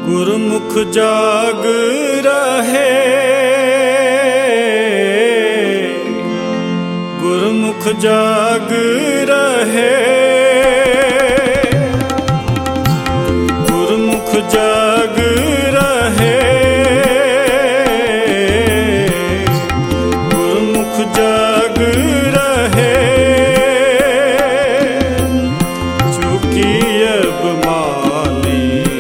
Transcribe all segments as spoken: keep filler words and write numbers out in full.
गुरमुख जाग रहे, गुरमुख जाग रहे, गुरमुख जाग रहे, गुरमुख जाग रहे। चूकी अब माली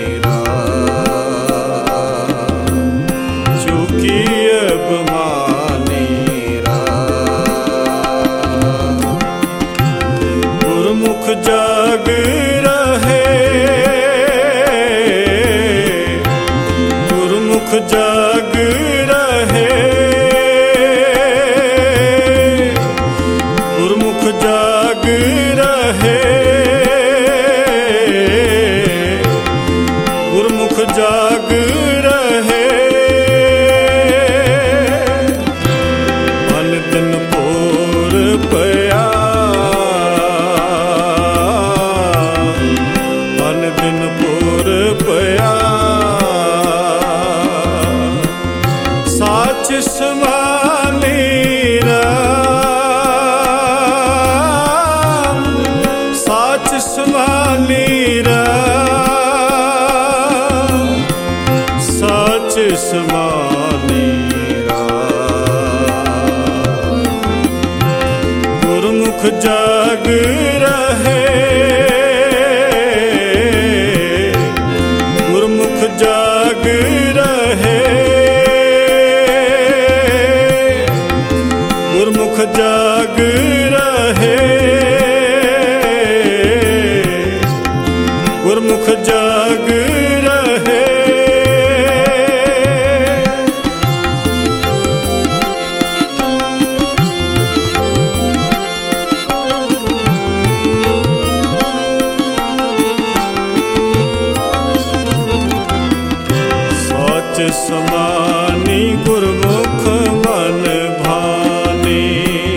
चूकी अब मानी गुरमुख जाग रहे, गुरमुख जाग रहे, गुरमुख जाग रहे, गुरमुख जाग रहे। मन दिन पूर पया, मन दिन पूर पया, साच समानी राम, साच समानी राम, साच समानी राम। गुरमुख जाग रहे, गुरमुख जाग रहे, गुरमुख जाग रहे, गुरमुख जाग रहे। साच समानी गुरमुख मन भानी,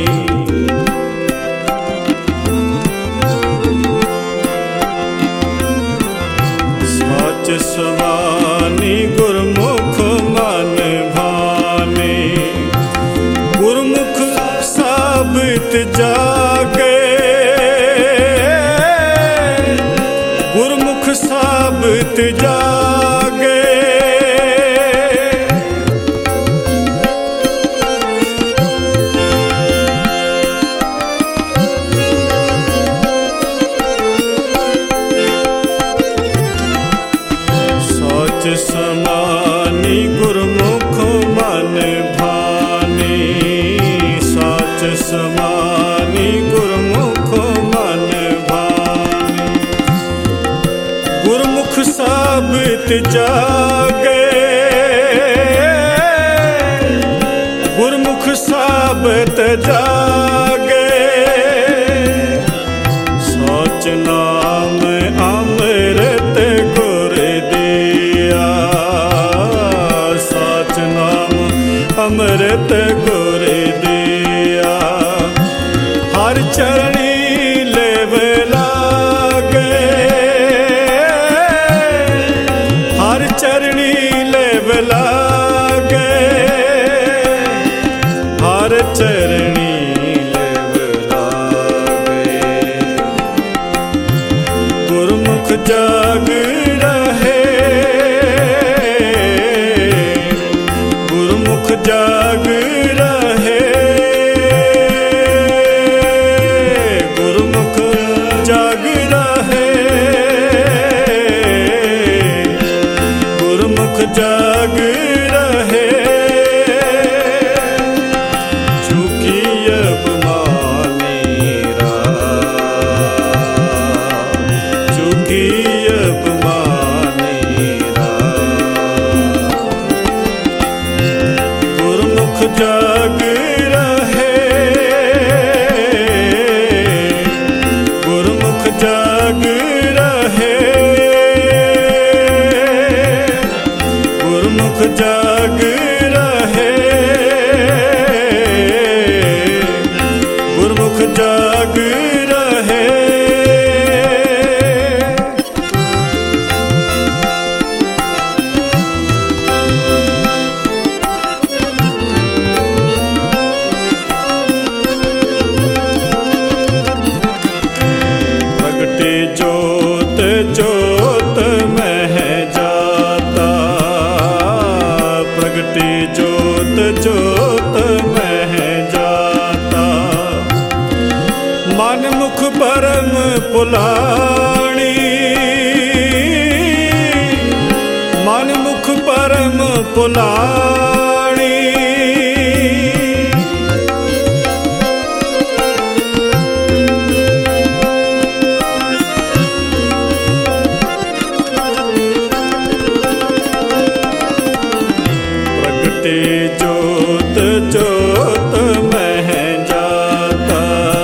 साच समानी गुरमुख मन भानी। गुरमुख साबित जागे, गुरमुख साबित जागे, साच समानी गुरमुख मन भानी, साच समानी गुरमुख मन भानी। गुरमुख साबित जागे, गुरमुख साबित जागे, साच नाम अमृत गुर दिया, साच नाम अमृत गुर दिया। हर चरणी लेव लागे, हर चरणी लेव लागे, हर चरणी पुलाणी, मन मुख परम पुलाणी। प्रगटे जोत जोत मह जाता,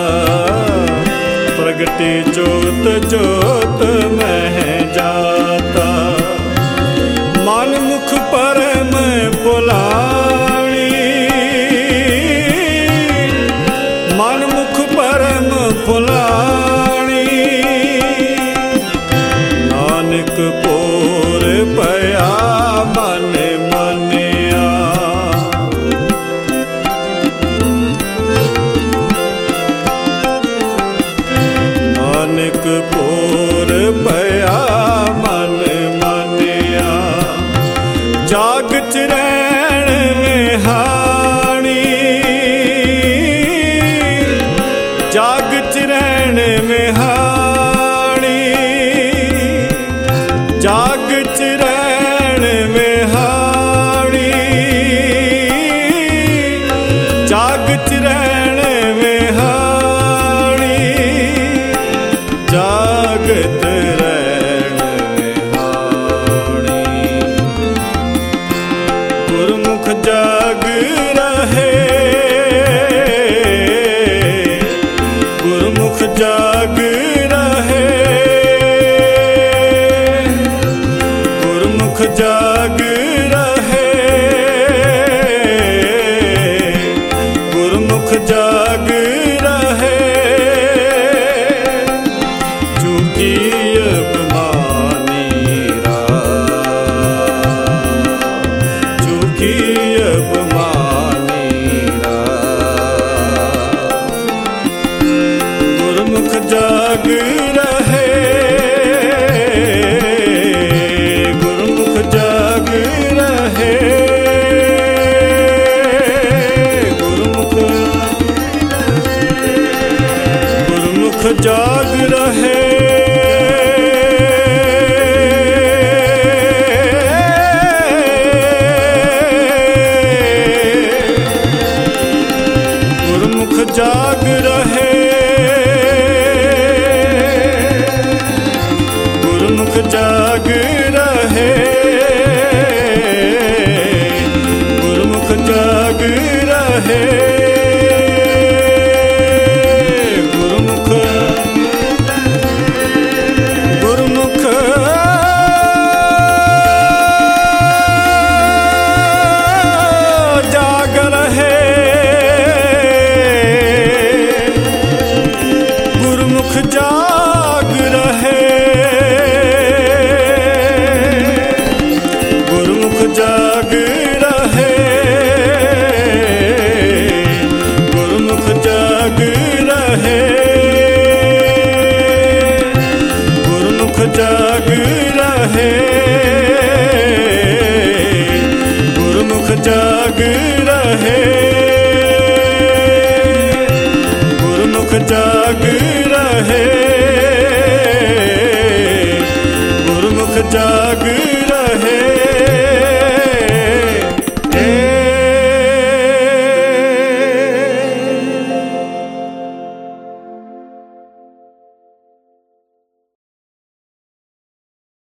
प्रगटे जोत जोत मह जाता। मन मुख परम पुलाणी, मन मुख परम पुलाणी। नानक पोर पया मन मनिया, नानक पोर पया मन मनिया। जागत रैण विहाणी, जागत रैण विहाणी, जागत रैण विहाणी, जागत रैण विहाणी, जागत रैण विहाणी। गुरमुख जाग रहे, गुरमुख जाग रहे, गुरमुख जाग रहे, गुरमुख जाग रहे। चूकी अभिमानी राह, चूकी अभिमानी राह। गुरमुख जाग रहे, गुरमुख जाग रहे, गुरमुख गुरमुख जाग रहे। गुरमुख जाग रहे, गुरमुख जाग रहे, गुरमुख जाग रहे। गुरमुख गुरमुख जाग रहे, गुरमुख जाग रहे, गुरमुख जाग रहे, गुरमुख जाग रहे, गुरमुख जाग रहे, गुरमुख जाग रहे, गुरमुख जाग रहे, गुरमुख जाग